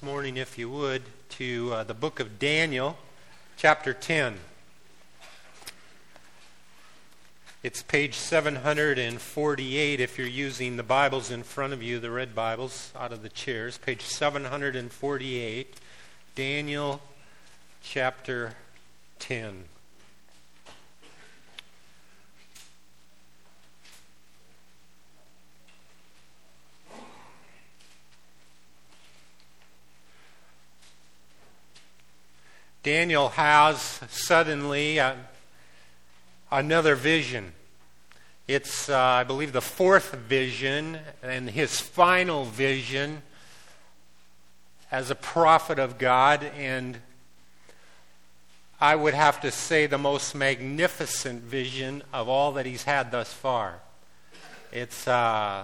this morning, if you would, to the book of Daniel, chapter 10. It's page 748 if you're using the Bibles in front of you, the red Bibles out of the chairs. Page 748, Daniel chapter 10. Daniel has suddenly another vision. It's, I believe, the fourth vision and his final vision as a prophet of God, and I would have to say the most magnificent vision of all that he's had thus far. It's, well,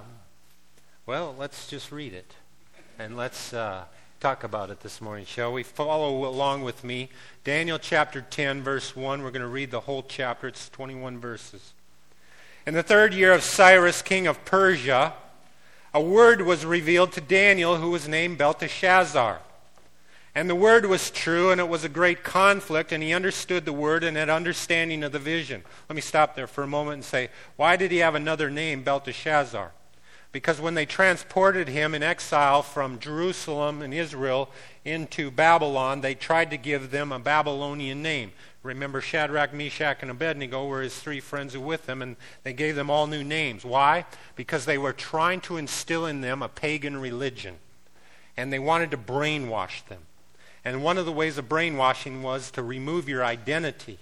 let's just read it, and let's talk about it this morning, shall we? Follow along with me. Daniel chapter 10, verse 1. We're going to read the whole chapter. It's 21 verses. In the 3rd year of Cyrus, king of Persia, a word was revealed to Daniel, who was named Belteshazzar. And the word was true, and it was a great conflict, and he understood the word and had understanding of the vision. Let me stop there for a moment and say, why did he have another name, Belteshazzar? Because when they transported him in exile from Jerusalem and Israel into Babylon, they tried to give them a Babylonian name. Remember, Shadrach, Meshach, and Abednego were his 3 friends who were with him, and they gave them all new names. Why? Because they were trying to instill in them a pagan religion, and they wanted to brainwash them. And one of the ways of brainwashing was to remove your identity.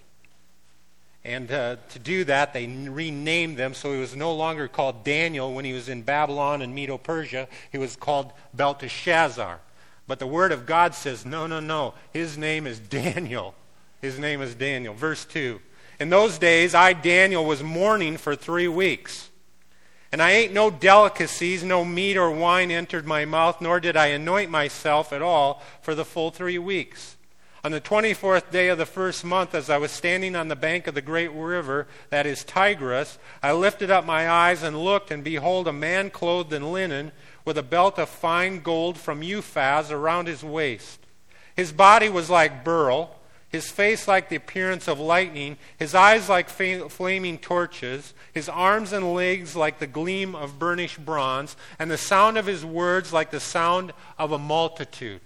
And to do that, they renamed them, so he was no longer called Daniel when he was in Babylon and Medo-Persia. He was called Belteshazzar. But the Word of God says, no. His name is Daniel. His name is Daniel. Verse 2. In those days, I, Daniel, was mourning for 3 weeks. And I ate no delicacies, no meat or wine entered my mouth, nor did I anoint myself at all for the full 3 weeks. On the 24th day of the first month, as I was standing on the bank of the great river, that is Tigris, I lifted up my eyes and looked, and behold, a man clothed in linen, with a belt of fine gold from Uphaz around his waist. His body was like beryl, his face like the appearance of lightning, his eyes like flaming torches, his arms and legs like the gleam of burnished bronze, and the sound of his words like the sound of a multitude.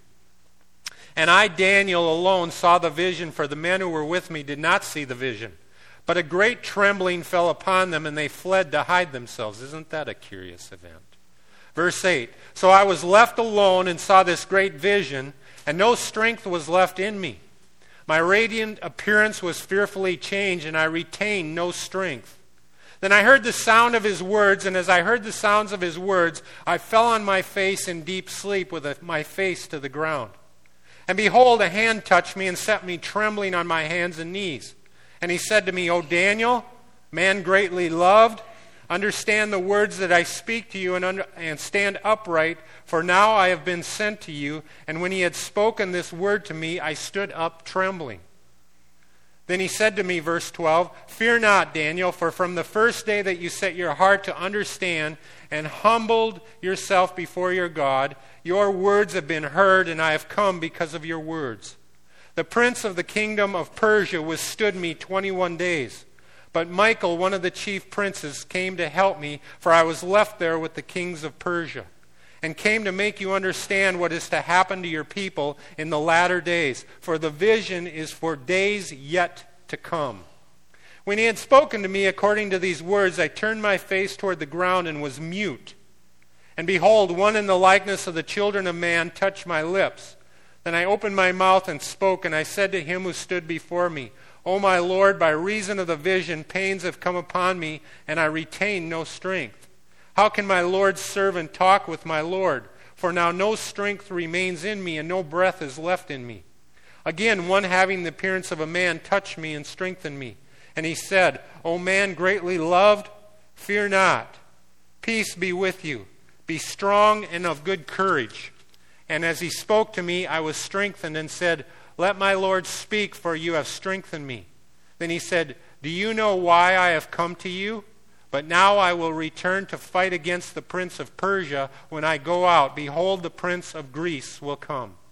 And I, Daniel, alone saw the vision, for the men who were with me did not see the vision. But a great trembling fell upon them, and they fled to hide themselves. Isn't that a curious event? Verse 8, so I was left alone and saw this great vision, and no strength was left in me. My radiant appearance was fearfully changed, and I retained no strength. Then I heard the sound of his words, and as I heard the sounds of his words, I fell on my face in deep sleep with my face to the ground. And behold, a hand touched me and set me trembling on my hands and knees. And he said to me, O Daniel, man greatly loved, understand the words that I speak to you and stand upright, for now I have been sent to you. And when he had spoken this word to me, I stood up trembling. Then he said to me, verse 12, fear not, Daniel, for from the first day that you set your heart to understand and humbled yourself before your God, your words have been heard, and I have come because of your words. The prince of the kingdom of Persia withstood me 21 days. But Michael, one of the chief princes, came to help me, for I was left there with the kings of Persia, and came to make you understand what is to happen to your people in the latter days. For the vision is for days yet to come. When he had spoken to me according to these words, I turned my face toward the ground and was mute. And behold, one in the likeness of the children of man touched my lips. Then I opened my mouth and spoke, and I said to him who stood before me, O my Lord, by reason of the vision, pains have come upon me, and I retain no strength. How can my Lord's servant talk with my Lord? For now no strength remains in me, and no breath is left in me. Again, one having the appearance of a man touched me and strengthened me. And he said, O man greatly loved, fear not. Peace be with you. Be strong and of good courage. And as he spoke to me, I was strengthened and said, let my Lord speak, for you have strengthened me. Then he said, do you know why I have come to you? But now I will return to fight against the prince of Persia. When I go out, behold, the prince of Greece will come.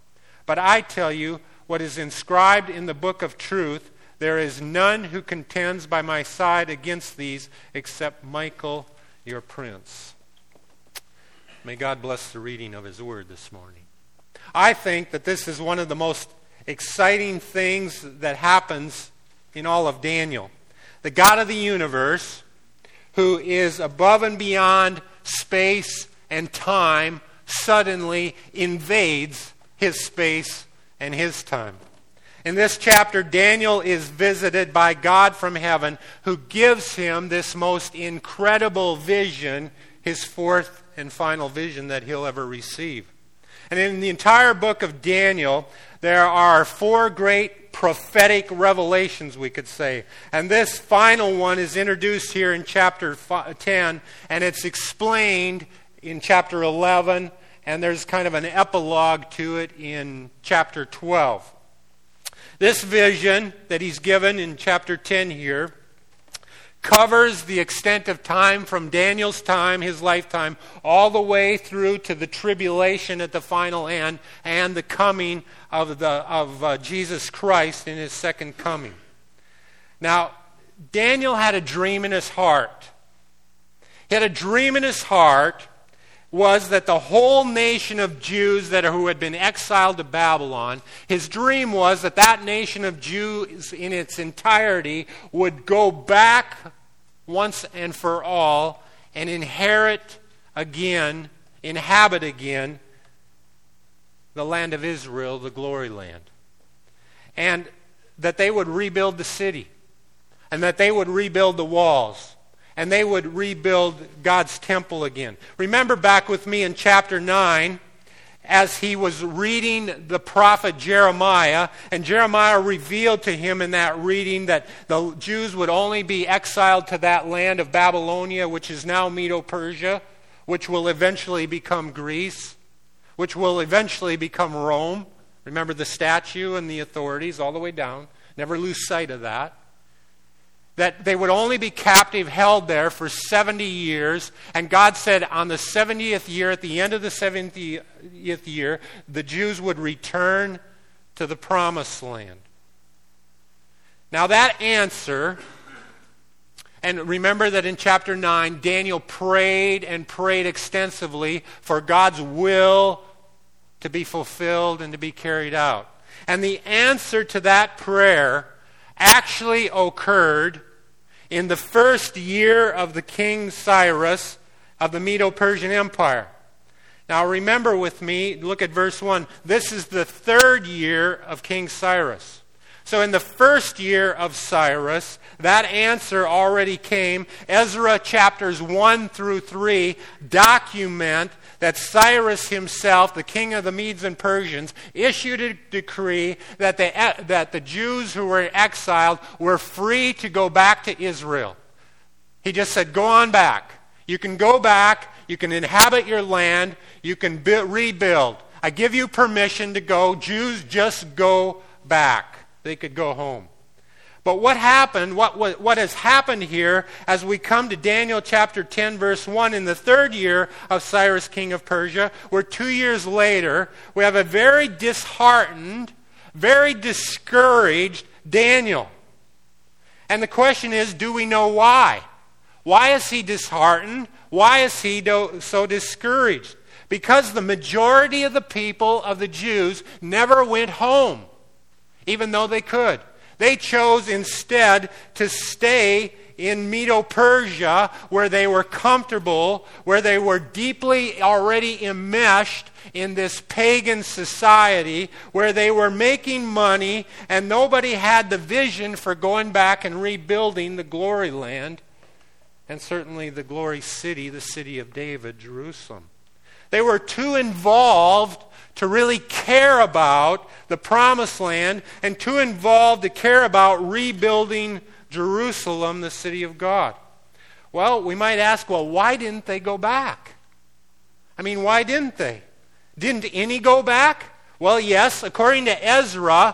But I tell you what is inscribed in the book of truth. There is none who contends by my side against these except Michael, your prince. May God bless the reading of his word this morning. I think that this is one of the most exciting things that happens in all of Daniel. The God of the universe, who is above and beyond space and time, suddenly invades his space and his time. In this chapter, Daniel is visited by God from heaven, who gives him this most incredible vision, his fourth and final vision that he'll ever receive. And in the entire book of Daniel, there are 4 great prophetic revelations, we could say. And this final one is introduced here in chapter 10, and it's explained in chapter 11, and there's kind of an epilogue to it in chapter 12. This vision that he's given in chapter 10 here covers the extent of time from Daniel's time, his lifetime, all the way through to the tribulation at the final end and the coming of Jesus Christ in his second coming. Now, Daniel had a dream in his heart. He had a dream in his heart was that the whole nation of Jews who had been exiled to Babylon, his dream was that that nation of Jews in its entirety would go back once and for all and inhabit again the land of Israel, the glory land. And that they would rebuild the city, and that they would rebuild the walls, and they would rebuild God's temple again. Remember back with me in chapter 9, as he was reading the prophet Jeremiah, and Jeremiah revealed to him in that reading that the Jews would only be exiled to that land of Babylonia, which is now Medo-Persia, which will eventually become Greece, which will eventually become Rome. Remember the statue and the authorities all the way down. Never lose sight of that. That they would only be captive, held there for 70 years. And God said on the 70th year, at the end of the 70th year, the Jews would return to the promised land. Now that answer, and remember that in chapter 9, Daniel prayed and prayed extensively for God's will to be fulfilled and to be carried out. And the answer to that prayer actually occurred in the first year of the King Cyrus of the Medo-Persian Empire. Now remember with me, look at verse 1. This is the 3rd year of King Cyrus. So in the first year of Cyrus, that answer already came. Ezra chapters 1 through 3 document that Cyrus himself, the king of the Medes and Persians, issued a decree that the Jews who were exiled were free to go back to Israel. He just said, go on back. You can go back. You can inhabit your land. You can rebuild. I give you permission to go. Jews, just go back. They could go home. But what happened, what has happened here as we come to Daniel chapter 10 verse 1 in the 3rd year of Cyrus king of Persia, we're 2 years later, we have a very disheartened, very discouraged Daniel. And the question is, do we know why? Why is he disheartened? Why is he so discouraged? Because the majority of the people of the Jews never went home, even though they could. They chose instead to stay in Medo-Persia, where they were comfortable, where they were deeply already enmeshed in this pagan society, where they were making money, and nobody had the vision for going back and rebuilding the glory land, and certainly the glory city, the city of David, Jerusalem. They were too involved to really care about the promised land, and too involved to care about rebuilding Jerusalem, the city of God. Well, we might ask, why didn't they go back? I mean, why didn't they? Didn't any go back? Well, yes, according to Ezra,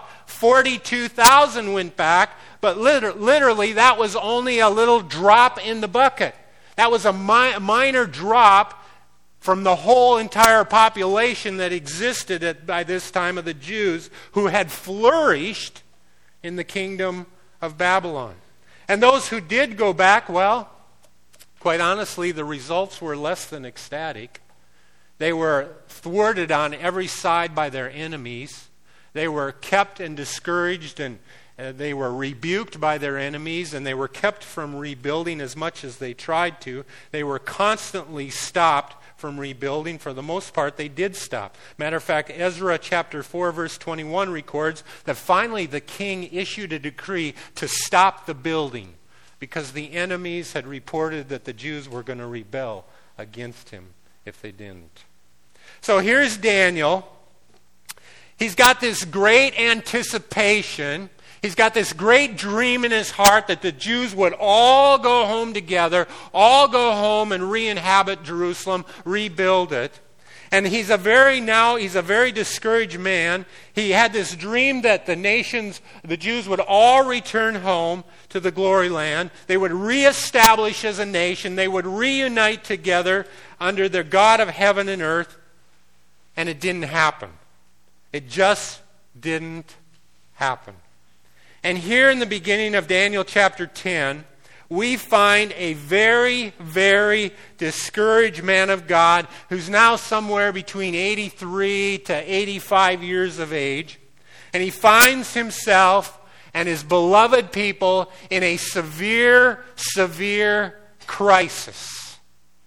42,000 went back, but literally that was only a little drop in the bucket. That was a minor drop from the whole entire population that existed by this time of the Jews who had flourished in the kingdom of Babylon. And those who did go back, well, quite honestly, the results were less than ecstatic. They were thwarted on every side by their enemies. They were kept and discouraged, and they were rebuked by their enemies, and they were kept from rebuilding as much as they tried to. They were constantly stopped from rebuilding. For the most part, they did stop. Matter of fact, Ezra chapter 4, verse 21 records that finally the king issued a decree to stop the building because the enemies had reported that the Jews were going to rebel against him if they didn't. So here's Daniel. He's got this great anticipation. He's got this great dream in his heart that the Jews would all go home together, all go home and re-inhabit Jerusalem, rebuild it. And he's a very discouraged man. He had this dream that the Jews would all return home to the glory land. They would reestablish as a nation. They would reunite together under their God of heaven and earth. And it didn't happen. It just didn't happen. And here in the beginning of Daniel chapter 10, we find a very, very discouraged man of God who's now somewhere between 83 to 85 years of age. And he finds himself and his beloved people in a severe, severe crisis.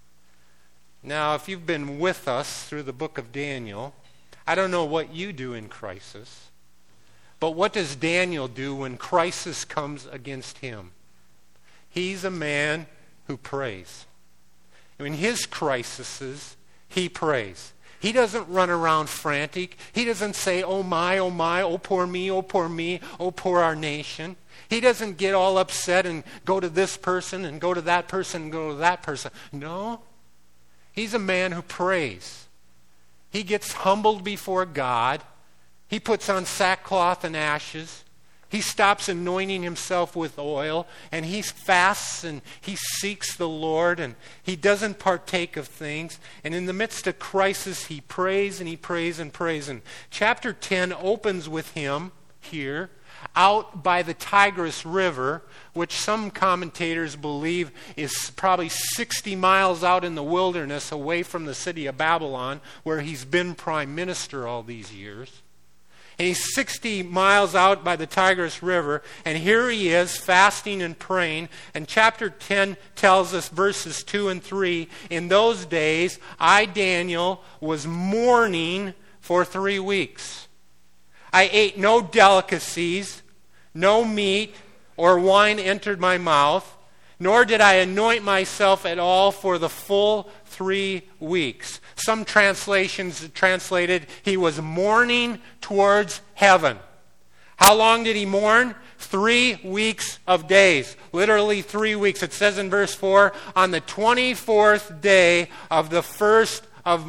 Now, if you've been with us through the book of Daniel, I don't know what you do in crisis. But what does Daniel do when crisis comes against him? He's a man who prays. In his crises, he prays. He doesn't run around frantic. He doesn't say, oh my, oh poor me, oh poor our nation. He doesn't get all upset and go to this person and go to that person and go to that person. No. He's a man who prays. He gets humbled before God. He puts on sackcloth and ashes. He stops anointing himself with oil, and he fasts and he seeks the Lord, and he doesn't partake of things. And in the midst of crisis, he prays and he prays and prays. And chapter 10 opens with him here out by the Tigris River, which some commentators believe is probably 60 miles out in the wilderness away from the city of Babylon, where he's been prime minister all these years. And he's 60 miles out by the Tigris River, and here he is fasting and praying. And chapter 10 tells us, verses 2 and 3, in those days, I, Daniel, was mourning for 3 weeks. I ate no delicacies, no meat or wine entered my mouth, nor did I anoint myself at all for the full 3 weeks. Some translations translated, he was mourning towards heaven. How long did he mourn? 3 weeks of days. Literally 3 weeks. It says in verse 4, on the 24th day of the first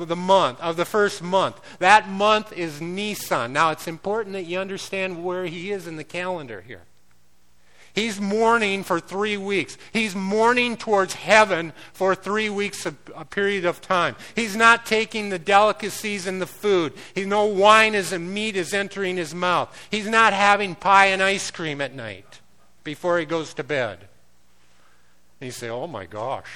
month. That month is Nisan. Now it's important that you understand where he is in the calendar here. He's mourning for 3 weeks. He's mourning towards heaven for 3 weeks, a period of time. He's not taking the delicacies and the food. No wine and meat is entering his mouth. He's not having pie and ice cream at night before he goes to bed. And you say, oh my gosh.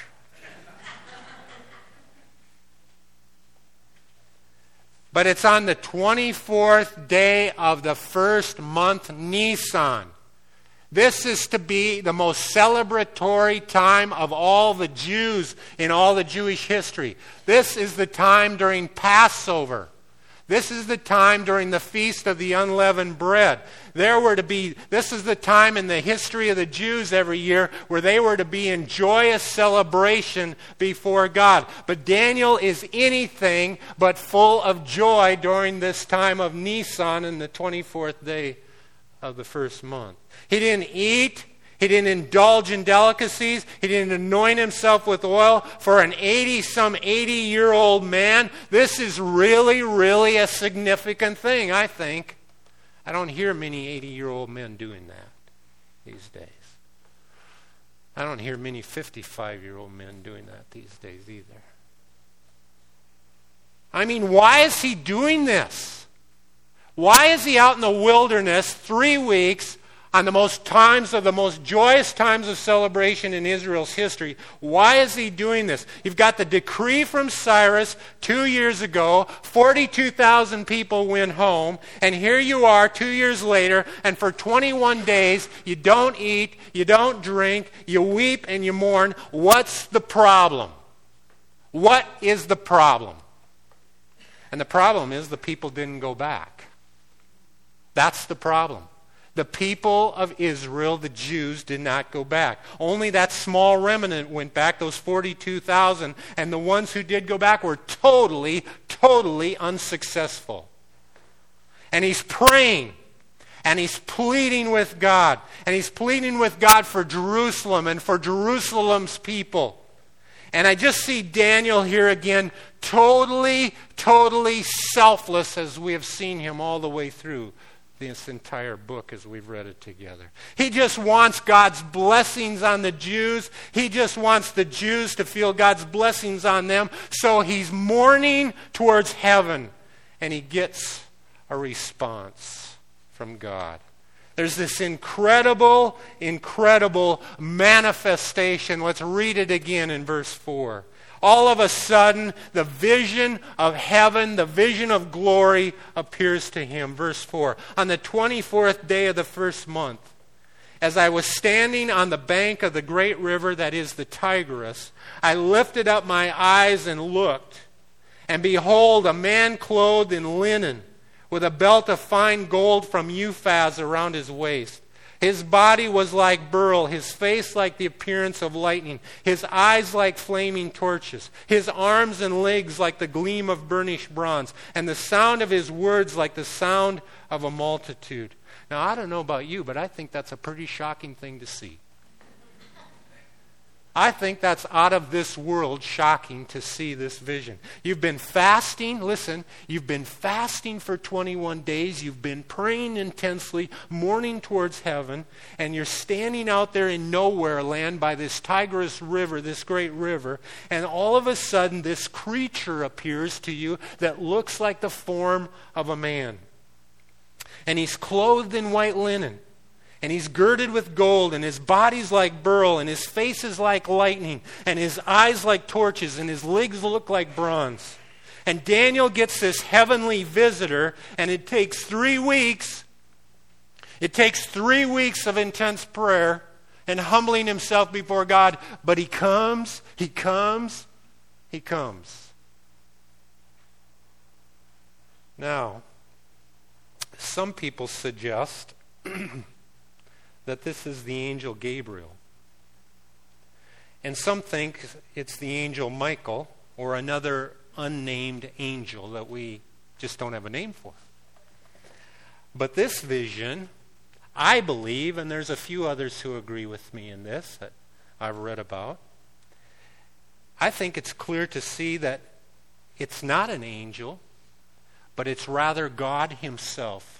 But it's on the 24th day of the first month, Nisan. This is to be the most celebratory time of all the Jews in all the Jewish history. This is the time during Passover. This is the time during the Feast of the Unleavened Bread. This is the time in the history of the Jews every year where they were to be in joyous celebration before God. But Daniel is anything but full of joy during this time of Nisan and the 24th day of the first month. He didn't eat. He didn't indulge in delicacies. He didn't anoint himself with oil. For an 80-year-old man, this is really, really a significant thing, I think. I don't hear many 80-year-old men doing that these days. I don't hear many 55-year-old men doing that these days either. I mean, why is he doing this? Why is he out in the wilderness 3 weeks on the most joyous times of celebration in Israel's history? Why is he doing this? You've got the decree from Cyrus 2 years ago. 42,000 people went home. And here you are 2 years later, and for 21 days, you don't eat, you don't drink, you weep and you mourn. What's the problem? What is the problem? And the problem is the people didn't go back. That's the problem. The people of Israel, the Jews, did not go back. Only that small remnant went back, those 42,000, and the ones who did go back were totally unsuccessful. And he's praying, and he's pleading with God, and he's pleading with God for Jerusalem and for Jerusalem's people. And I just see Daniel here again, totally selfless, as we have seen him all the way through this entire book as we've read it together. He just wants God's blessings on the Jews. He just wants the Jews to feel God's blessings on them. So he's mourning towards heaven, and he gets a response from God. There's this incredible manifestation. Let's read it again in verse 4. All of a sudden, the vision of heaven, the vision of glory appears to him. Verse 4. On the 24th day of the first month, as I was standing on the bank of the great river that is the Tigris, I lifted up my eyes and looked, and behold, a man clothed in linen, with a belt of fine gold from Uphaz around his waist. His body was like beryl, his face like the appearance of lightning, his eyes like flaming torches, his arms and legs like the gleam of burnished bronze, and the sound of his words like the sound of a multitude. Now, I don't know about you, but I think that's a pretty shocking thing to see. I think that's out of this world shocking to see this vision. You've been fasting, listen, you've been fasting for 21 days, you've been praying intensely, mourning towards heaven, and you're standing out there in nowhere land by this Tigris River, this great river, and all of a sudden this creature appears to you that looks like the form of a man. And he's clothed in white linen. And he's girded with gold, and his body's like beryl, and his face is like lightning, and his eyes like torches, and his legs look like bronze. And Daniel gets this heavenly visitor, and it takes 3 weeks. It takes 3 weeks of intense prayer and humbling himself before God. But he comes. Now, some people suggest that this is the angel Gabriel. And some think it's the angel Michael or another unnamed angel that we just don't have a name for. But this vision, I believe, and there's a few others who agree with me in this that I've read about, I think it's clear to see that it's not an angel, but it's rather God himself.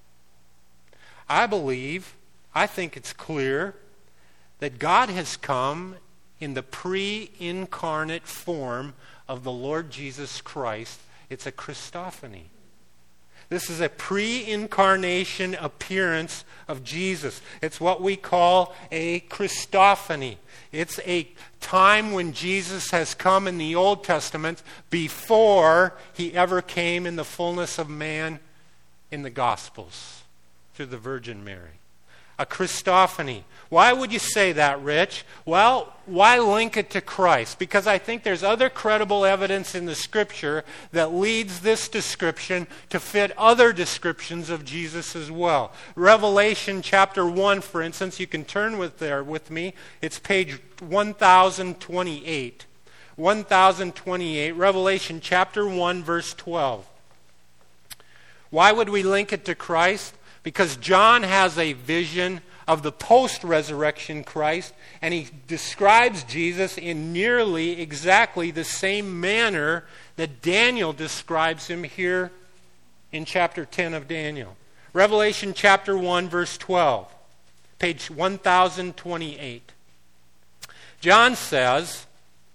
I think it's clear that God has come in the pre-incarnate form of the Lord Jesus Christ. It's a Christophany. This is a pre-incarnation appearance of Jesus. It's what we call a Christophany. It's a time when Jesus has come in the Old Testament before he ever came in the fullness of man in the Gospels through the Virgin Mary. A Christophany. Why would you say that, Rich? Well, why link it to Christ? Because I think there's other credible evidence in the Scripture that leads this description to fit other descriptions of Jesus as well. Revelation chapter 1, for instance, you can turn with me. It's page 1028. 1028, Revelation chapter 1, verse 12. Why would we link it to Christ? Because John has a vision of the post-resurrection Christ, and he describes Jesus in nearly exactly the same manner that Daniel describes him here in chapter 10 of Daniel. Revelation chapter 1, verse 12, page 1028. John says,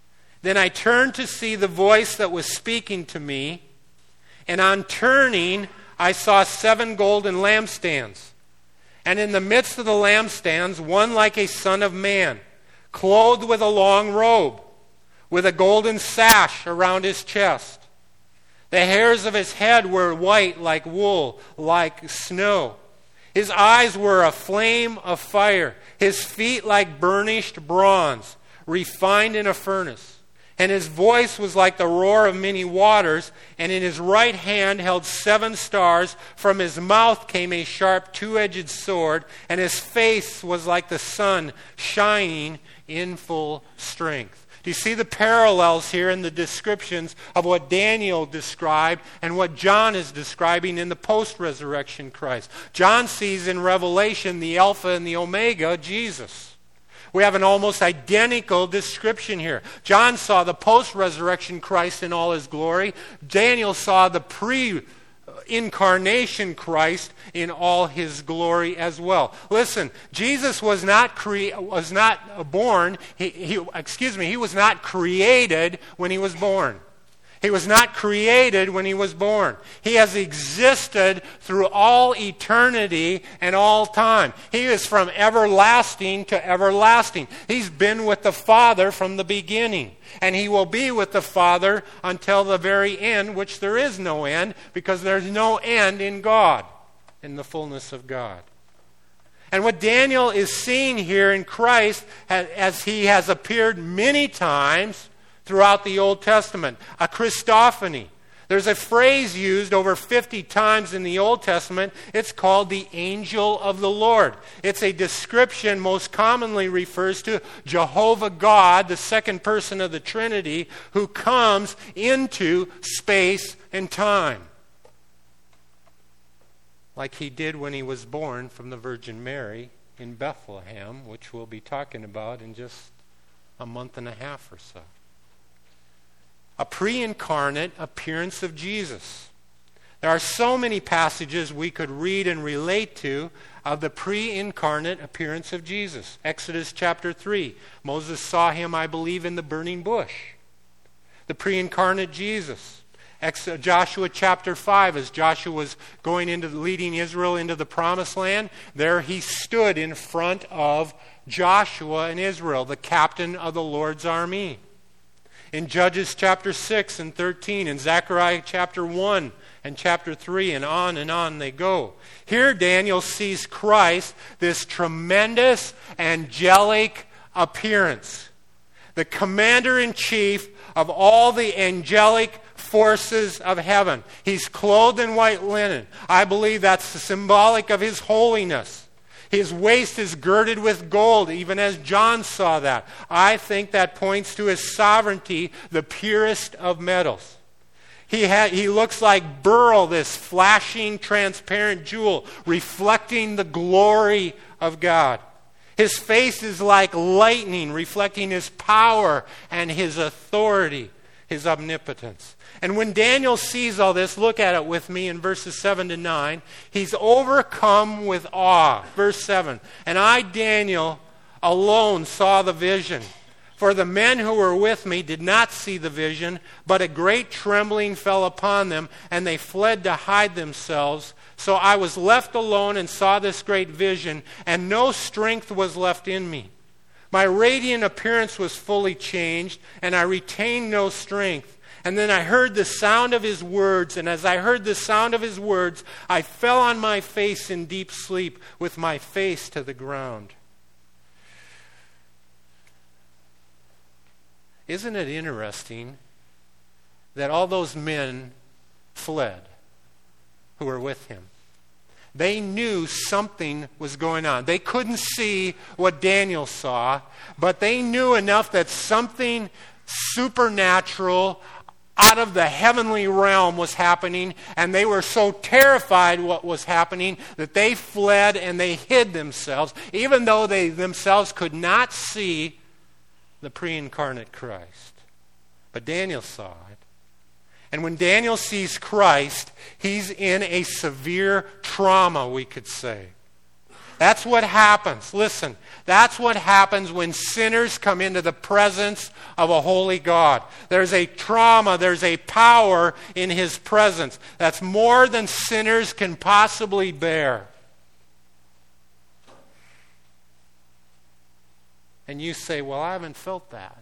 Then I turned to see the voice that was speaking to me, and on turning, I saw 7 golden lampstands. And in the midst of the lampstands, one like a son of man, clothed with a long robe, with a golden sash around his chest. The hairs of his head were white like wool, like snow. His eyes were a flame of fire, his feet like burnished bronze, refined in a furnace. And his voice was like the roar of many waters, and in his right hand held 7 stars. From his mouth came a sharp 2-edged sword, and his face was like the sun shining in full strength. Do you see the parallels here in the descriptions of what Daniel described and what John is describing in the post-resurrection Christ? John sees in Revelation the Alpha and the Omega, Jesus. We have an almost identical description here. John saw the post-resurrection Christ in all his glory. Daniel saw the pre-incarnation Christ in all his glory as well. Listen, Jesus was not born. He was not created when he was born. He was not created when he was born. He has existed through all eternity and all time. He is from everlasting to everlasting. He's been with the Father from the beginning. And he will be with the Father until the very end, which there is no end, because there's no end in God, in the fullness of God. And what Daniel is seeing here in Christ, as he has appeared many times throughout the Old Testament, a Christophany. There's a phrase used over 50 times in the Old Testament. It's called the angel of the Lord. It's a description most commonly refers to Jehovah God, the second person of the Trinity, who comes into space and time. Like he did when he was born from the Virgin Mary in Bethlehem, which we'll be talking about in just a month and a half or so. A pre-incarnate appearance of Jesus. There are so many passages we could read and relate to of the pre-incarnate appearance of Jesus. Exodus chapter 3. Moses saw him, I believe, in the burning bush. The pre-incarnate Jesus. Joshua chapter 5, as Joshua was leading Israel into the promised land, there he stood in front of Joshua and Israel, the captain of the Lord's army. In Judges chapter 6 and 13, in Zechariah chapter 1 and chapter 3, and on they go. Here Daniel sees Christ, this tremendous angelic appearance. The commander-in-chief of all the angelic forces of heaven. He's clothed in white linen. I believe that's symbolic of his holiness. His waist is girded with gold, even as John saw that. I think that points to his sovereignty, the purest of metals. He looks like beryl, this flashing, transparent jewel, reflecting the glory of God. His face is like lightning, reflecting his power and his authority, his omnipotence. And when Daniel sees all this, look at it with me in verses 7 to 9. He's overcome with awe. Verse 7, and I, Daniel, alone saw the vision. For the men who were with me did not see the vision, but a great trembling fell upon them, and they fled to hide themselves. So I was left alone and saw this great vision, and no strength was left in me. My radiant appearance was fully changed, and I retained no strength. And then I heard the sound of his words, and as I heard the sound of his words, I fell on my face in deep sleep with my face to the ground. Isn't it interesting that all those men fled who were with him? They knew something was going on. They couldn't see what Daniel saw, but they knew enough that something supernatural out of the heavenly realm was happening, and they were so terrified what was happening that they fled and they hid themselves, even though they themselves could not see the pre-incarnate Christ. But Daniel saw it. And when Daniel sees Christ, he's in a severe trauma, we could say. That's what happens. Listen, that's what happens when sinners come into the presence of a holy God. There's a trauma, there's a power in His presence that's more than sinners can possibly bear. And you say, well, I haven't felt that.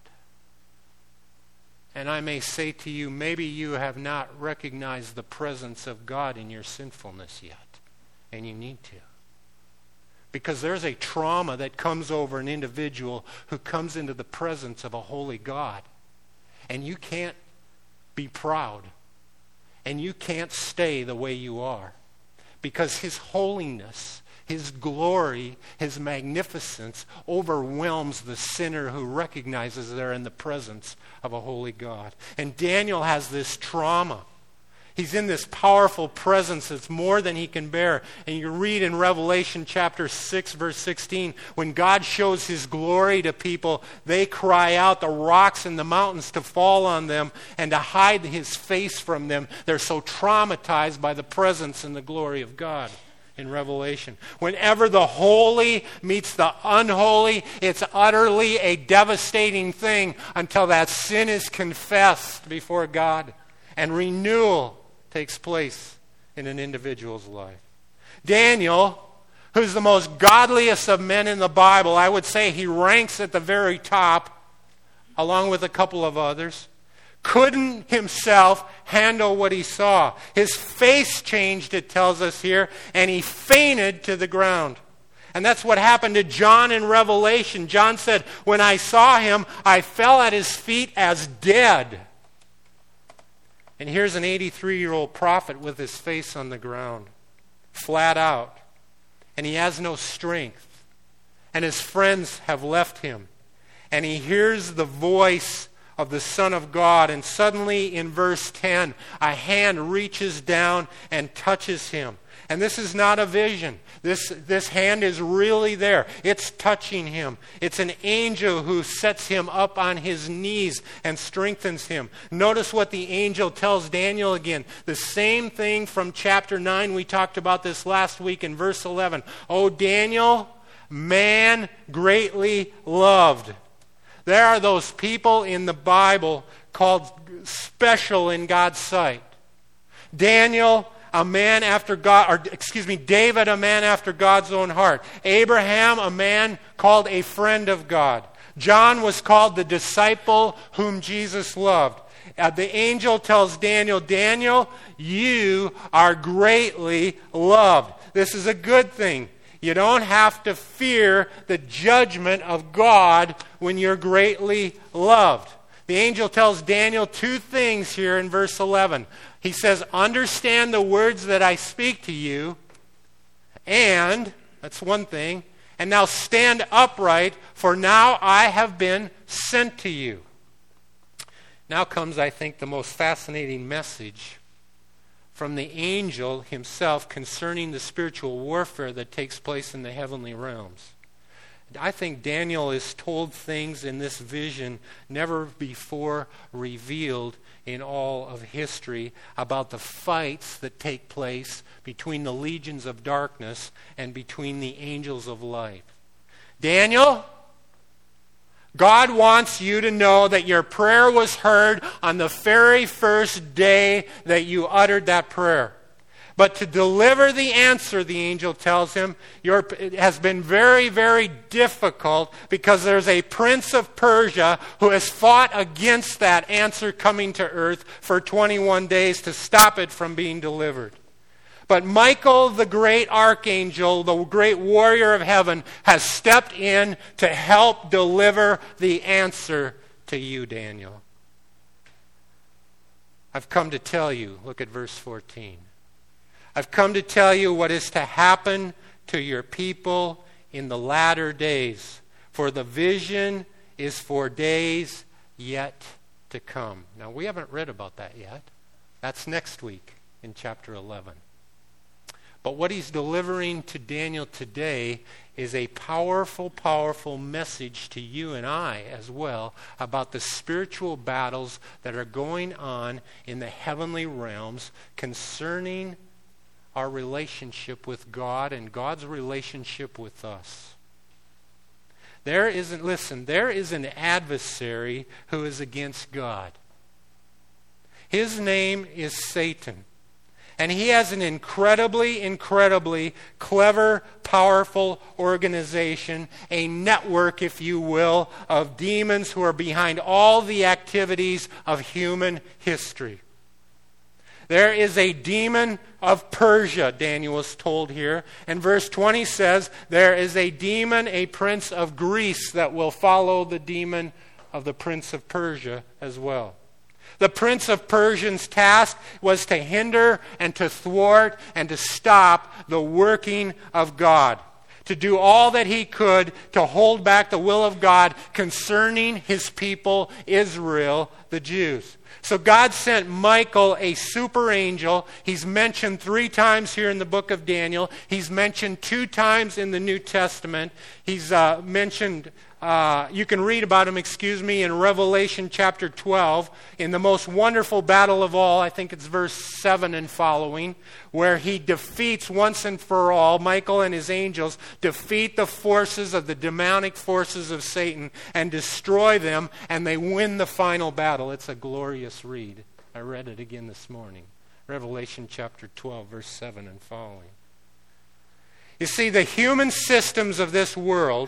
And I may say to you, maybe you have not recognized the presence of God in your sinfulness yet. And you need to. Because there's a trauma that comes over an individual who comes into the presence of a holy God. And you can't be proud. And you can't stay the way you are. Because His holiness, His glory, His magnificence overwhelms the sinner who recognizes they're in the presence of a holy God. And Daniel has this trauma. He's in this powerful presence that's more than he can bear. And you read in Revelation chapter 6, verse 16, when God shows His glory to people, they cry out, the rocks and the mountains to fall on them and to hide His face from them. They're so traumatized by the presence and the glory of God. In Revelation, whenever the holy meets the unholy, it's utterly a devastating thing until that sin is confessed before God and renewal takes place in an individual's life. Daniel, who's the most godliest of men in the Bible, I would say he ranks at the very top, along with a couple of others, couldn't himself handle what he saw. His face changed, it tells us here, and he fainted to the ground. And that's what happened to John in Revelation. John said, when I saw him, I fell at his feet as dead. And here's an 83-year-old prophet with his face on the ground, flat out. And he has no strength. And his friends have left him. And he hears the voice of the Son of God. And suddenly in verse 10, a hand reaches down and touches him. And this is not a vision. This hand is really there. It's touching him. It's an angel who sets him up on his knees and strengthens him. Notice what the angel tells Daniel again. The same thing from chapter 9. We talked about this last week in verse 11. O Daniel, man greatly loved. There are those people in the Bible called special in God's sight. Daniel, a man after God, David, a man after God's own heart. Abraham, a man called a friend of God. John was called the disciple whom Jesus loved. The angel tells Daniel, Daniel, you are greatly loved. This is a good thing. You don't have to fear the judgment of God when you're greatly loved. The angel tells Daniel two things here in verse 11. He says, understand the words that I speak to you, and, that's one thing, and now stand upright, for now I have been sent to you. Now comes, I think, the most fascinating message from the angel himself concerning the spiritual warfare that takes place in the heavenly realms. I think Daniel is told things in this vision never before revealed in all of history about the fights that take place between the legions of darkness and between the angels of light. Daniel, God wants you to know that your prayer was heard on the very first day that you uttered that prayer. But to deliver the answer, the angel tells him, it has been very, very difficult because there's a prince of Persia who has fought against that answer coming to earth for 21 days to stop it from being delivered. But Michael, the great archangel, the great warrior of heaven, has stepped in to help deliver the answer to you, Daniel. I've come to tell you, look at verse 14. I've come to tell you what is to happen to your people in the latter days. For the vision is for days yet to come. Now, we haven't read about that yet. That's next week in chapter 11. But what he's delivering to Daniel today is a powerful, powerful message to you and I as well about the spiritual battles that are going on in the heavenly realms concerning our relationship with God and God's relationship with us. There is an adversary who is against God. His name is Satan. And he has an incredibly clever, powerful organization, a network, if you will, of demons who are behind all the activities of human history. There is a demon of Persia, Daniel is told here. And verse 20 says, there is a demon, a prince of Greece, that will follow the demon of the prince of Persia as well. The prince of Persia's task was to hinder and to thwart and to stop the working of God, to do all that he could to hold back the will of God concerning his people, Israel, the Jews. So God sent Michael, a super angel. He's mentioned 3 times here in the book of Daniel. He's mentioned 2 times in the New Testament. He's mentioned, you can read about him, in Revelation chapter 12, in the most wonderful battle of all. I think it's verse 7 and following, where he defeats once and for all, Michael and his angels defeat the forces of the demonic forces of Satan and destroy them, and they win the final battle. It's a glorious read. I read it again this morning. Revelation chapter 12, verse 7 and following. You see, the human systems of this world,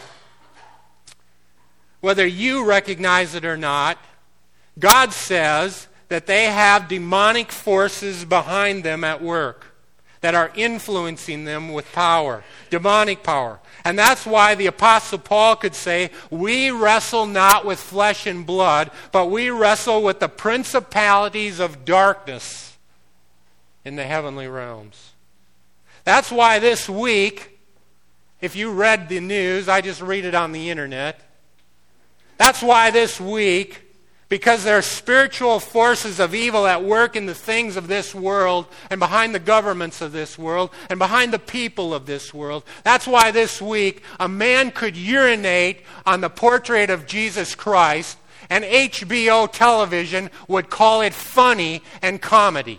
whether you recognize it or not, God says that they have demonic forces behind them at work that are influencing them with power, demonic power. And that's why the Apostle Paul could say, we wrestle not with flesh and blood, but we wrestle with the principalities of darkness in the heavenly realms. That's why this week, if you read the news, I just read it on the internet. That's why this week, because there are spiritual forces of evil at work in the things of this world and behind the governments of this world and behind the people of this world. That's why this week a man could urinate on the portrait of Jesus Christ and HBO television would call it funny and comedy.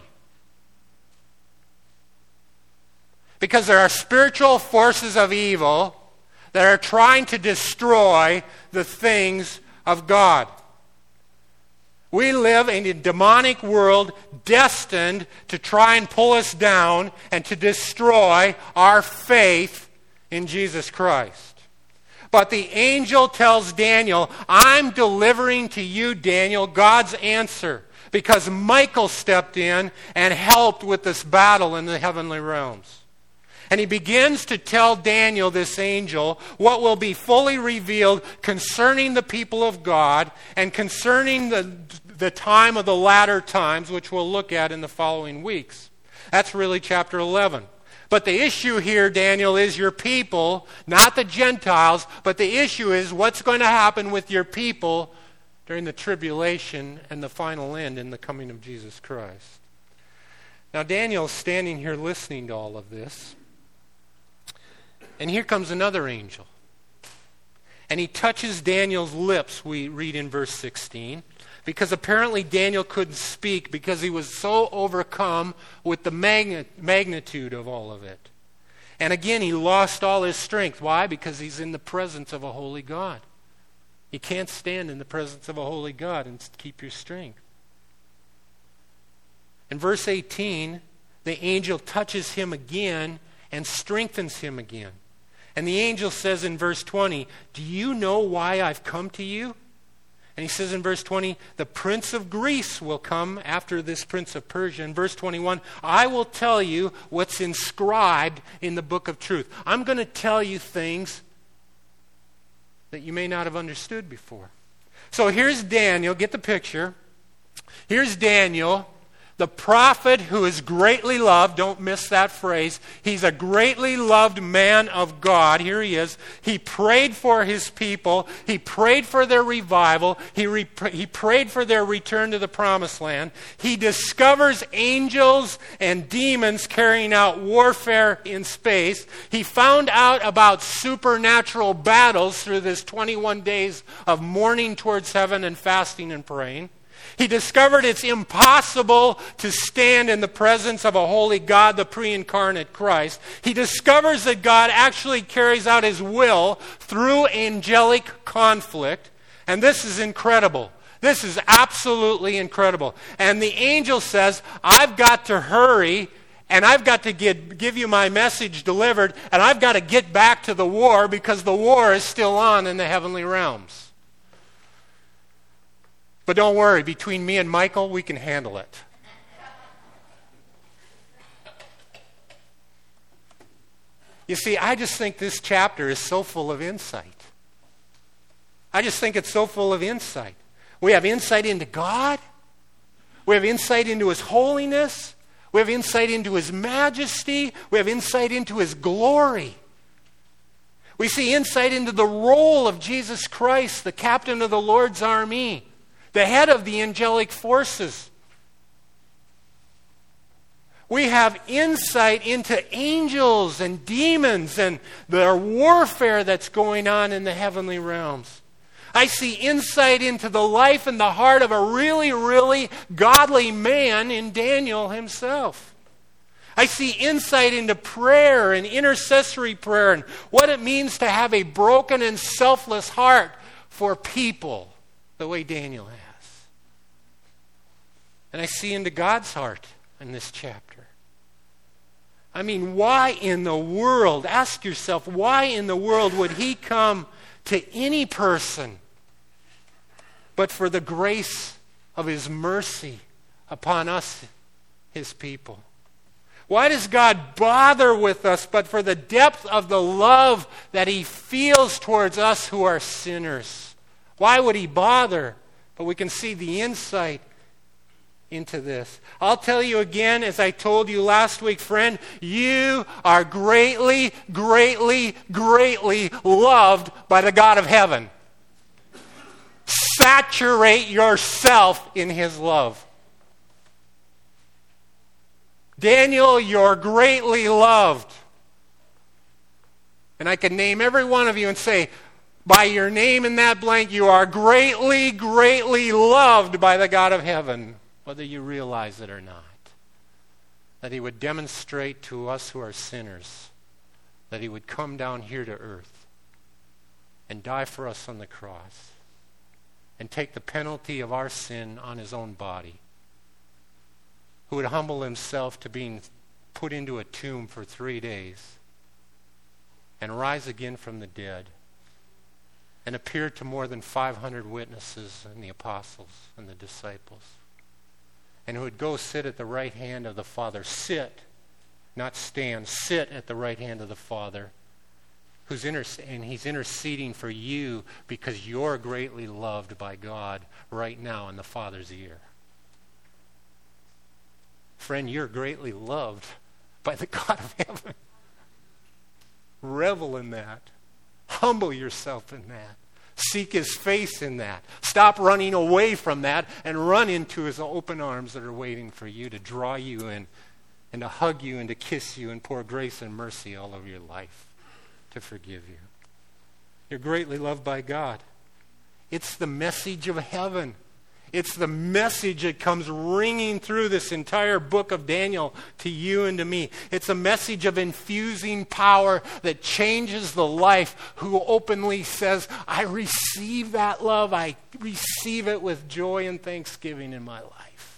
Because there are spiritual forces of evil that are trying to destroy the things of God. We live in a demonic world destined to try and pull us down and to destroy our faith in Jesus Christ. But the angel tells Daniel, I'm delivering to you, Daniel, God's answer, because Michael stepped in and helped with this battle in the heavenly realms. And he begins to tell Daniel, this angel, what will be fully revealed concerning the people of God and concerning the time of the latter times, which we'll look at in the following weeks. That's really chapter 11. But the issue here, Daniel, is your people, not the Gentiles, but the issue is what's going to happen with your people during the tribulation and the final end in the coming of Jesus Christ. Now, Daniel's standing here listening to all of this. And here comes another angel. And he touches Daniel's lips, we read in verse 16, because apparently Daniel couldn't speak because he was so overcome with the magnitude of all of it. And again, he lost all his strength. Why? Because he's in the presence of a holy God. You can't stand in the presence of a holy God and keep your strength. In verse 18, the angel touches him again and strengthens him again. And the angel says in verse 20, do you know why I've come to you? And he says in verse 20, the prince of Greece will come after this prince of Persia. In verse 21, I will tell you what's inscribed in the book of truth. I'm going to tell you things that you may not have understood before. So here's Daniel. Get the picture. Here's Daniel, the prophet who is greatly loved. Don't miss that phrase. He's a greatly loved man of God. Here he is. He prayed for his people. He prayed for their revival. He prayed for their return to the promised land. He discovers angels and demons carrying out warfare in space. He found out about supernatural battles through this 21 days of mourning towards heaven and fasting and praying. He discovered it's impossible to stand in the presence of a holy God, the pre-incarnate Christ. He discovers that God actually carries out his will through angelic conflict. And this is incredible. This is absolutely incredible. And the angel says, I've got to hurry, and I've got to give you my message delivered, and I've got to get back to the war because the war is still on in the heavenly realms. But don't worry, between me and Michael, we can handle it. You see, I just think this chapter is so full of insight. I just think it's so full of insight. We have insight into God. We have insight into his holiness. We have insight into his majesty. We have insight into his glory. We see insight into the role of Jesus Christ, the captain of the Lord's army, the head of the angelic forces. We have insight into angels and demons and the warfare that's going on in the heavenly realms. I see insight into the life and the heart of a really, really godly man in Daniel himself. I see insight into prayer and intercessory prayer and what it means to have a broken and selfless heart for people the way Daniel has. And I see into God's heart in this chapter. I mean, why in the world, ask yourself, why in the world would he come to any person but for the grace of his mercy upon us, his people? Why does God bother with us but for the depth of the love that he feels towards us who are sinners? Why would he bother? But we can see the insight into this. I'll tell you again, as I told you last week, friend, you are greatly, greatly, greatly loved by the God of heaven. Saturate yourself in his love. Daniel, you're greatly loved. And I can name every one of you and say, by your name in that blank, you are greatly, greatly loved by the God of heaven, whether you realize it or not. That he would demonstrate to us who are sinners that he would come down here to earth and die for us on the cross and take the penalty of our sin on his own body, who would humble himself to being put into a tomb for 3 days and rise again from the dead and appear to more than 500 witnesses and the apostles and the disciples, and who would go sit at the right hand of the Father. Sit, not stand. Sit at the right hand of the Father, and he's interceding for you because you're greatly loved by God right now in the Father's ear. Friend, you're greatly loved by the God of heaven. Revel in that. Humble yourself in that. Seek his face in that. Stop running away from that and run into his open arms that are waiting for you to draw you in and to hug you and to kiss you and pour grace and mercy all over your life to forgive you. You're greatly loved by God. It's the message of heaven. It's the message that comes ringing through this entire book of Daniel to you and to me. It's a message of infusing power that changes the life, who openly says, I receive that love. I receive it with joy and thanksgiving in my life.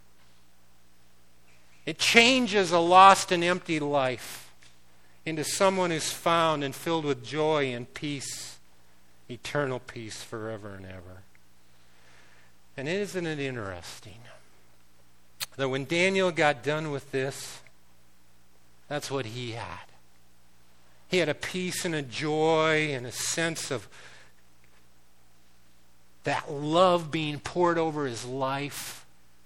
It changes a lost and empty life into someone who's found and filled with joy and peace, eternal peace forever and ever. And isn't it interesting that when Daniel got done with this, that's what he had. He had a peace and a joy and a sense of that love being poured over his life.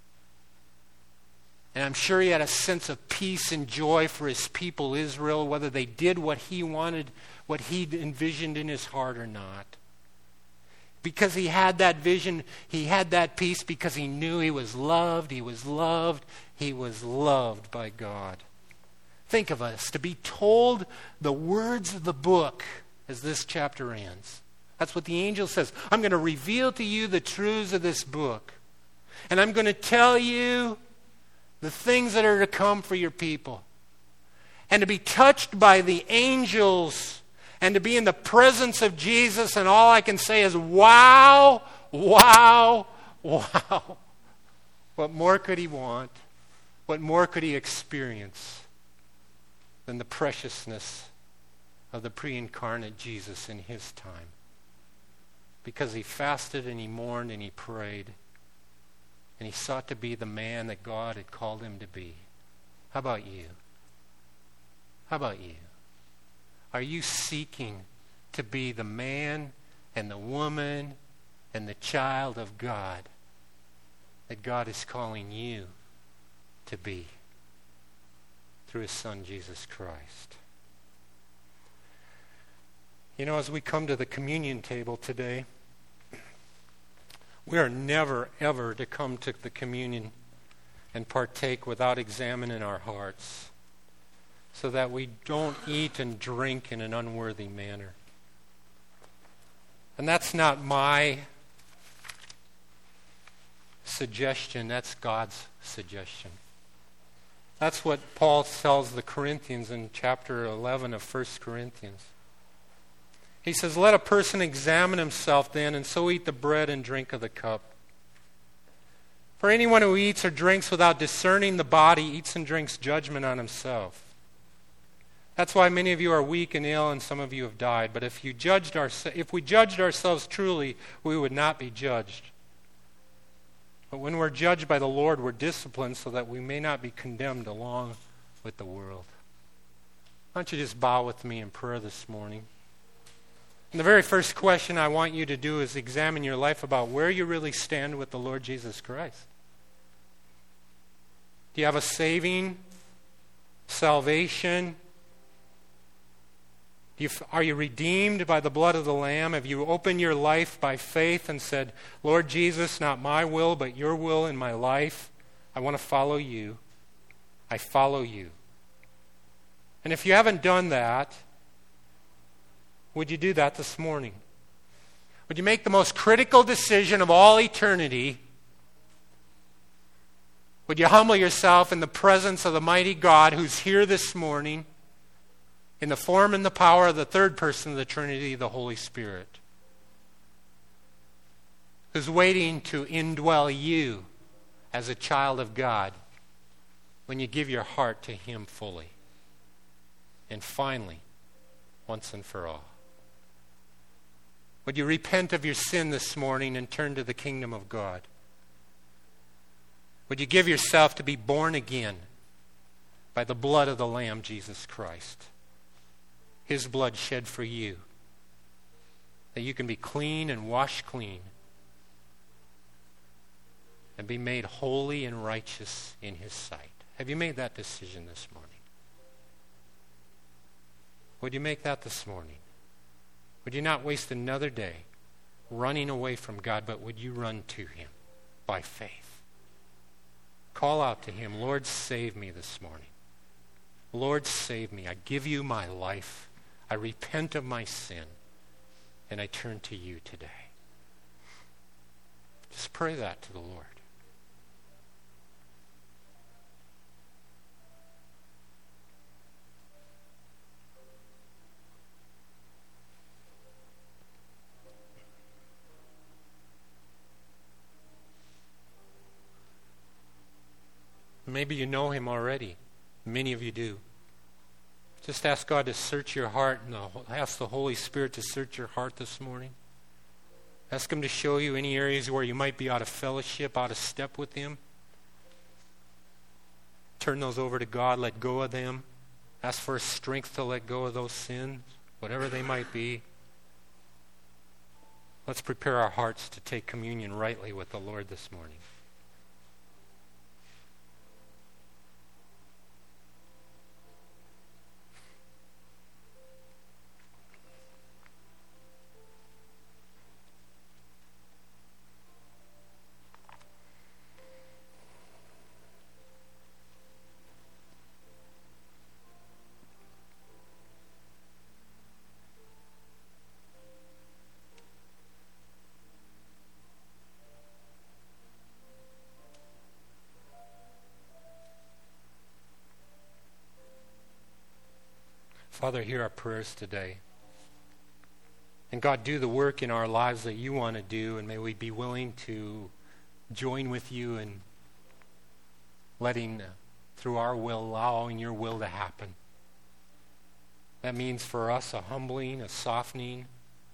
And I'm sure he had a sense of peace and joy for his people Israel, whether they did what he wanted, what he envisioned in his heart or not. Because he had that vision, he had that peace because he knew he was loved, he was loved, he was loved by God. Think of us, to be told the words of the book as this chapter ends. That's what the angel says. I'm going to reveal to you the truths of this book. And I'm going to tell you the things that are to come for your people. And to be touched by the angels and to be in the presence of Jesus, and all I can say is, wow, wow, wow. What more could he want? What more could he experience than the preciousness of the pre-incarnate Jesus in his time? Because he fasted and he mourned and he prayed and he sought to be the man that God had called him to be. How about you? How about you? Are you seeking to be the man and the woman and the child of God that God is calling you to be through his Son, Jesus Christ? You know, as we come to the communion table today, we are never, ever to come to the communion and partake without examining our hearts, so that we don't eat and drink in an unworthy manner. And that's not my suggestion, that's God's suggestion. That's what Paul tells the Corinthians in chapter 11 of 1 Corinthians. He says, let a person examine himself then, and so eat the bread and drink of the cup. For anyone who eats or drinks without discerning the body eats and drinks judgment on himself. That's why many of you are weak and ill, and some of you have died. But if we judged ourselves truly, we would not be judged. But when we're judged by the Lord, we're disciplined so that we may not be condemned along with the world. Why don't you just bow with me in prayer this morning? And the very first question I want you to do is examine your life about where you really stand with the Lord Jesus Christ. Do you have a saving salvation? Are you redeemed by the blood of the Lamb? Have you opened your life by faith and said, Lord Jesus, not my will, but your will in my life. I want to follow you. I follow you. And if you haven't done that, would you do that this morning? Would you make the most critical decision of all eternity? Would you humble yourself in the presence of the mighty God who's here this morning in the form and the power of the third person of the Trinity, the Holy Spirit, who's waiting to indwell you as a child of God when you give your heart to him fully? And finally, once and for all, would you repent of your sin this morning and turn to the kingdom of God? Would you give yourself to be born again by the blood of the Lamb, Jesus Christ? His blood shed for you, that you can be clean and washed clean and be made holy and righteous in his sight. Have you made that decision this morning? Would you make that this morning? Would you not waste another day running away from God, but would you run to him by faith? Call out to him, Lord, save me this morning. Lord, save me. I give you my life. I repent of my sin, and I turn to you today. Just pray that to the Lord. Maybe you know him already. Many of you do. Just ask God to search your heart and ask the Holy Spirit to search your heart this morning. Ask him to show you any areas where you might be out of fellowship, out of step with him. Turn those over to God. Let go of them. Ask for strength to let go of those sins, whatever they might be. Let's prepare our hearts to take communion rightly with the Lord this morning. Father, hear our prayers today. And God, do the work in our lives that you want to do, and may we be willing to join with you in letting, through our will, allowing your will to happen. That means for us a humbling, a softening,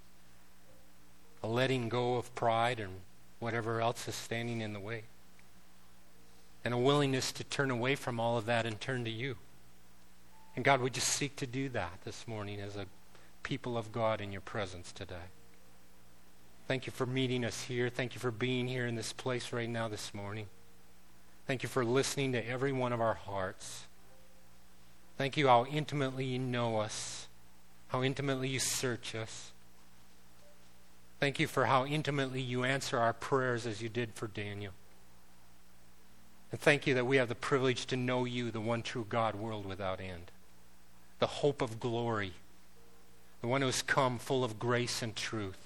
a letting go of pride and whatever else is standing in the way. And a willingness to turn away from all of that and turn to you. And God, we just seek to do that this morning as a people of God in your presence today. Thank you for meeting us here. Thank you for being here in this place right now this morning. Thank you for listening to every one of our hearts. Thank you how intimately you know us, how intimately you search us. Thank you for how intimately you answer our prayers as you did for Daniel. And thank you that we have the privilege to know you, the one true God, world without end. The hope of glory, the one who has come full of grace and truth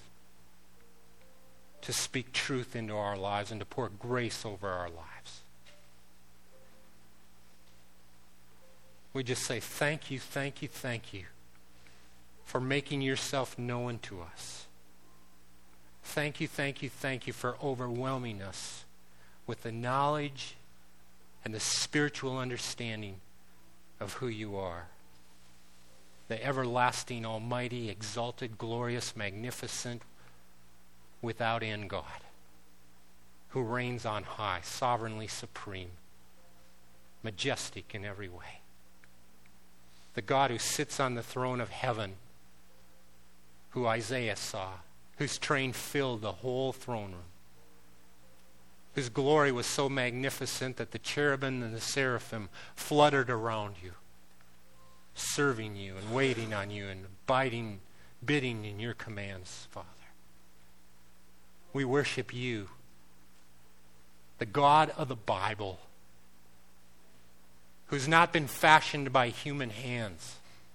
to speak truth into our lives and to pour grace over our lives. We just say thank you, thank you, thank you for making yourself known to us. Thank you, thank you, thank you for overwhelming us with the knowledge and the spiritual understanding of who you are. The everlasting, almighty, exalted, glorious, magnificent, without end God, who reigns on high, sovereignly supreme, majestic in every way. The God who sits on the throne of heaven, who Isaiah saw, whose train filled the whole throne room, whose glory was so magnificent that the cherubim and the seraphim fluttered around you, serving you and waiting on you and bidding in your commands, Father. We worship you, the God of the Bible, who's not been fashioned by human hands,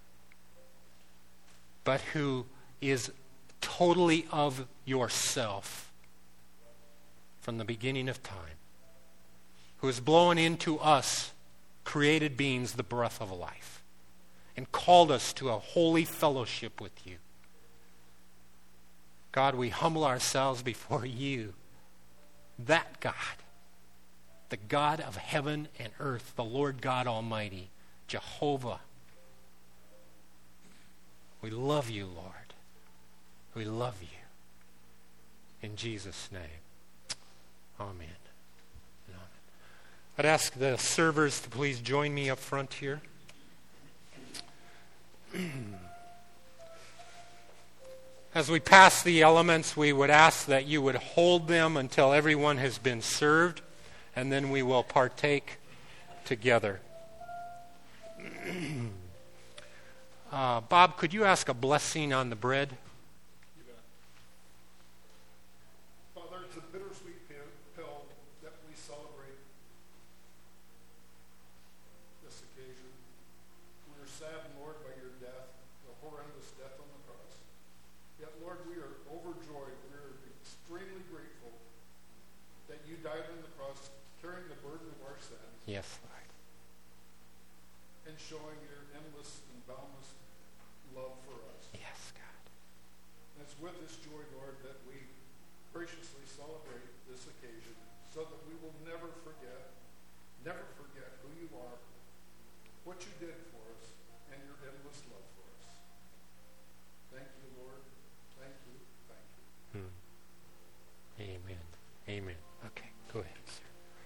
but who is totally of yourself from the beginning of time, who has blown into us, created beings, the breath of life, and called us to a holy fellowship with you. God, we humble ourselves before you, that God, the God of heaven and earth, the Lord God Almighty, Jehovah. We love you, Lord. We love you. In Jesus' name, amen. Amen. I'd ask the servers to please join me up front here. As we pass the elements, we would ask that you would hold them until everyone has been served, and then we will partake together. Bob, could you ask a blessing on the bread? You bet. Father, it's a bittersweet pill that we celebrate this occasion. We are saddened, Lord, by your death, the horrendous death on the cross. Yet, Lord, we are overjoyed. We are extremely grateful that you died on the cross, carrying the burden of our sins. Yes, Lord. And showing your endless and boundless love for us. Yes, God. And it's with this joy, Lord, that we graciously celebrate this occasion so that we will never forget who you are, what you did for us, and your endless love for us. Thank you, Lord. Thank you. Thank you. Amen. Amen. Okay, go ahead, sir.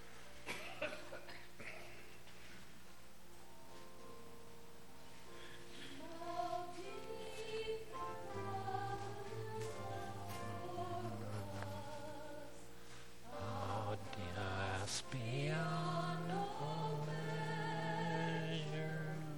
Oh, just beyond all measure.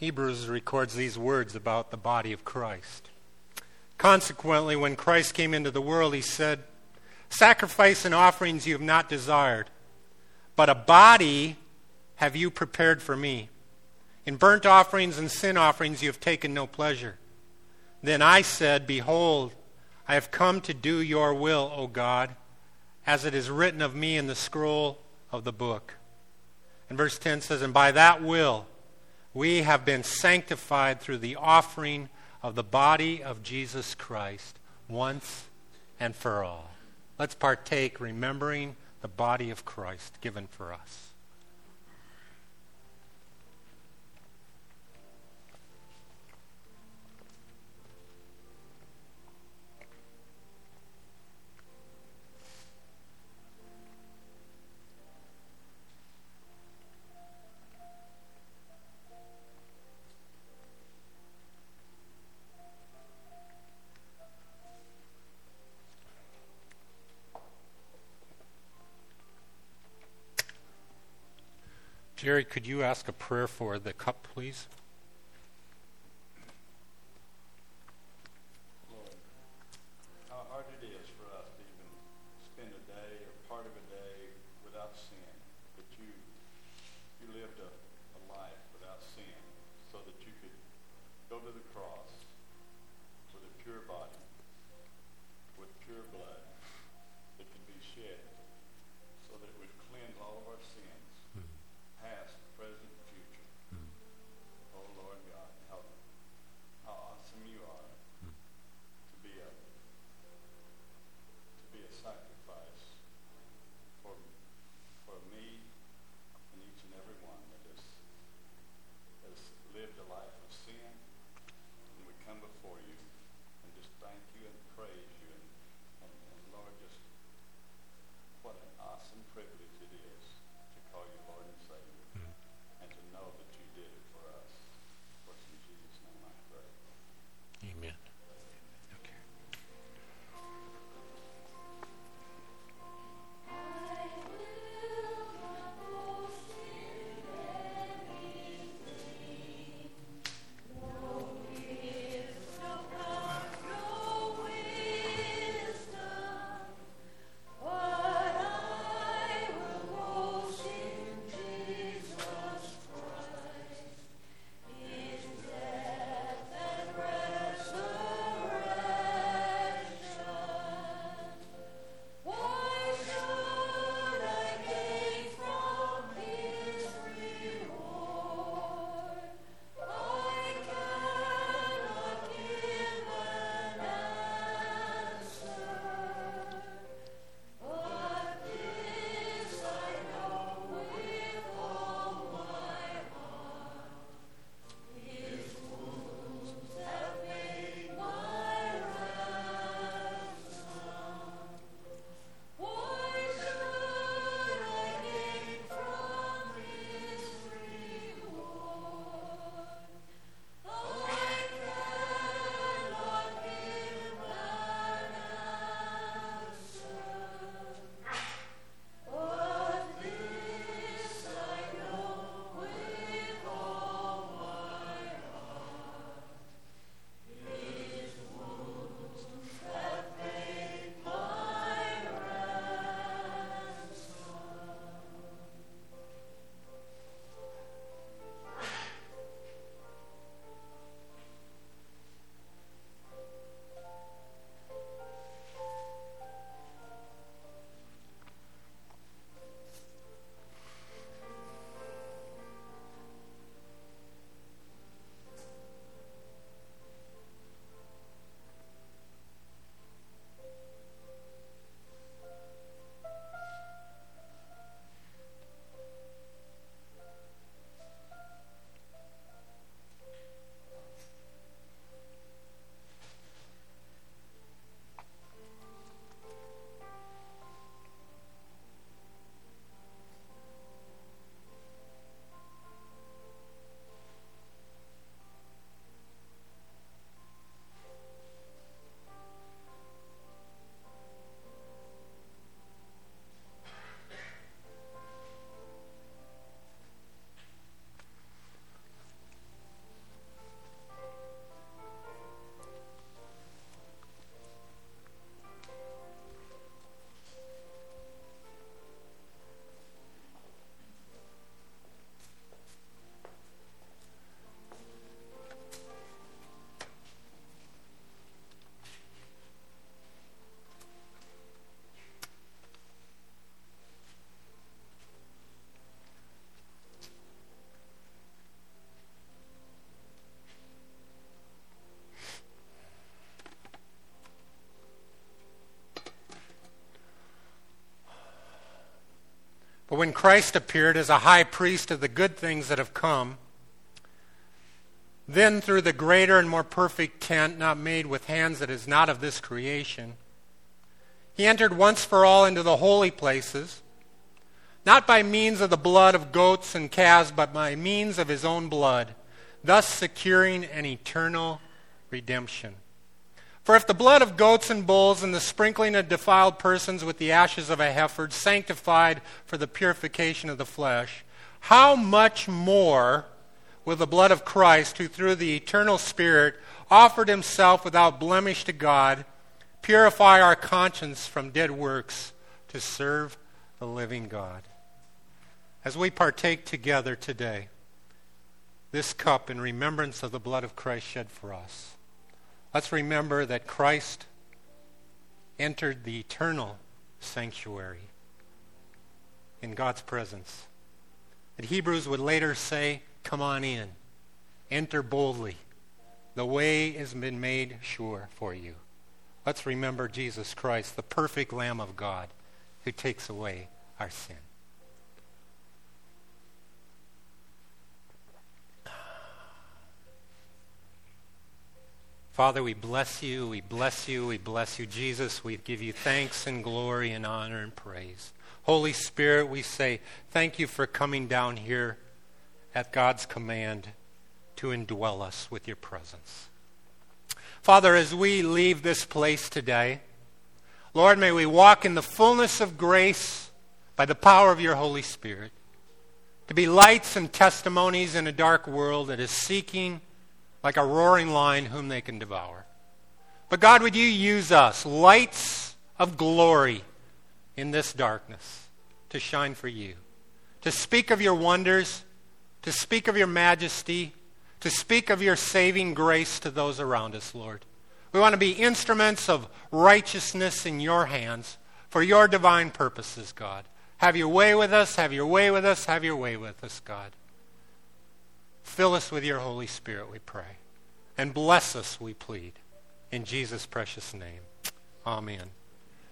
Hebrews records these words about the body of Christ. Consequently, when Christ came into the world, he said, "Sacrifice and offerings you have not desired, but a body have you prepared for me. In burnt offerings and sin offerings you have taken no pleasure. Then I said, Behold, I have come to do your will, O God, as it is written of me in the scroll of the book." And verse 10 says, "And by that will we have been sanctified through the offering of the body of Jesus Christ once and for all." Let's partake, remembering the body of Christ given for us. Jerry, could you ask a prayer for the cup, please? Lord, how hard it is for us to even spend a day or part of a day without sin. But you lived a life without sin so that you could go to the cross with a pure body, with pure blood that could be shed so that it would cleanse all of our sins. Past, present, and future. Oh Lord God, how awesome you are to be a sacrifice for me and each and every one that has lived a life of sin. And we come before you and just thank you and praise you and Lord, just what an awesome privilege it is to call you Lord and Savior. But when Christ appeared as a high priest of the good things that have come, then through the greater and more perfect tent, not made with hands, that is not of this creation, he entered once for all into the holy places, not by means of the blood of goats and calves, but by means of his own blood, thus securing an eternal redemption. For if the blood of goats and bulls and the sprinkling of defiled persons with the ashes of a heifer sanctified for the purification of the flesh, how much more will the blood of Christ, who through the eternal Spirit offered himself without blemish to God, purify our conscience from dead works to serve the living God? As we partake together today, this cup in remembrance of the blood of Christ shed for us, let's remember that Christ entered the eternal sanctuary in God's presence. That Hebrews would later say, come on in, enter boldly. The way has been made sure for you. Let's remember Jesus Christ, the perfect Lamb of God, who takes away our sin. Father, we bless you, we bless you, we bless you. Jesus, we give you thanks and glory and honor and praise. Holy Spirit, we say thank you for coming down here at God's command to indwell us with your presence. Father, as we leave this place today, Lord, may we walk in the fullness of grace by the power of your Holy Spirit, to be lights and testimonies in a dark world that is seeking like a roaring lion whom they can devour. But God, would you use us, lights of glory in this darkness, to shine for you, to speak of your wonders, to speak of your majesty, to speak of your saving grace to those around us, Lord. We want to be instruments of righteousness in your hands for your divine purposes, God. Have your way with us, have your way with us, have your way with us, God. Fill us with your Holy Spirit, we pray. And bless us, we plead. In Jesus' precious name. Amen.